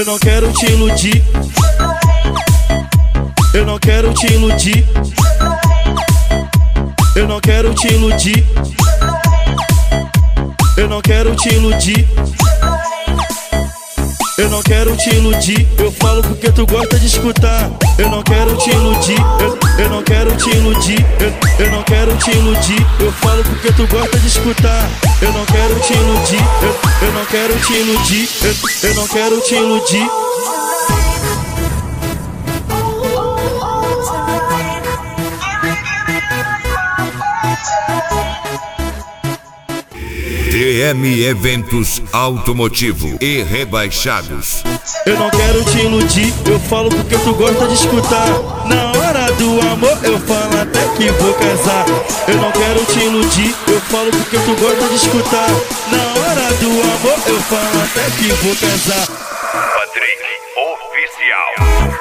Eu não quero te iludir. Eu não quero te iludir. Eu não quero te iludir. Eu não quero te iludir. Eu não quero te iludir. Eu falo porque tu gosta de escutar. Eu não quero te iludir. Eu não quero te iludir. Eu não quero te iludir. Eu falo porque tu gosta de escutar. Eu não quero te iludir. Eu não quero te iludir. Eu não quero te iludir. DM Eventos Automotivo e Rebaixados. Eu não quero te iludir, eu falo porque tu gosta de escutar. Na hora do amor eu falo até que vou casar. Eu não quero te iludir, eu falo porque tu gosta de escutar. Na hora do amor eu falo até que vou casar. Patrick Oficial.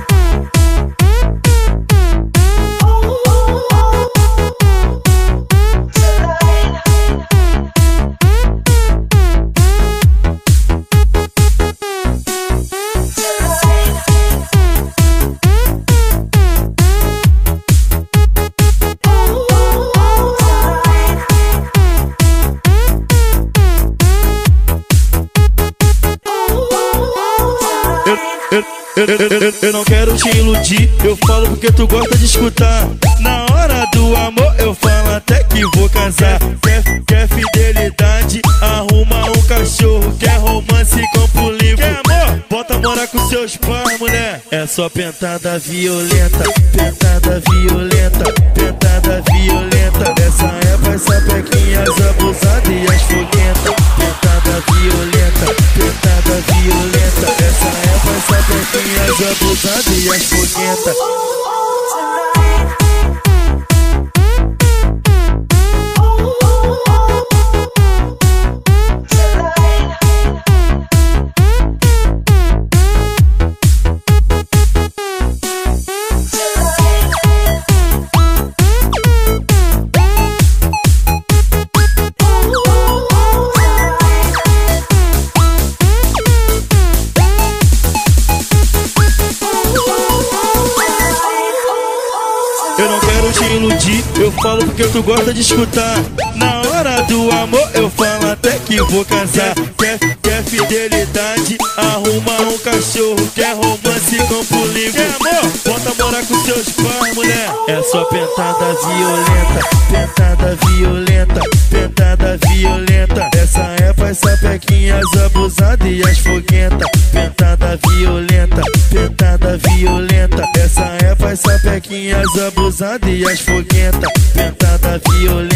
Eu não quero te iludir, eu falo porque tu gosta de escutar. Na hora do amor eu falo até que vou casar. Quer fidelidade, arruma um cachorro. Quer romance, compra um livro. Quer amor? Bota morar com seus pais, mulher. É só pentada violenta, pentada violenta, pentada violenta. Dessa época, sapequinhas abusadas e as foguentas. Pentada violenta, pentada violenta. Dessa época, sapequinhas abusadas e as foguentas. Eu não quero te iludir, eu falo porque tu gosta de escutar. Na hora do amor eu falo até que vou casar. Quer fidelidade, arruma um cachorro. Quer romance, compra um livro. Quer amor? Bota morar com seus pais, mulher. É só pentada violenta, pentada violenta, pentada violenta. Essa é faz sapequinhas abusadas e as foguentas. Pentada violenta, pentada violenta. Essa é faz sapequinhas abusadas e as foguentas. Pentada violenta.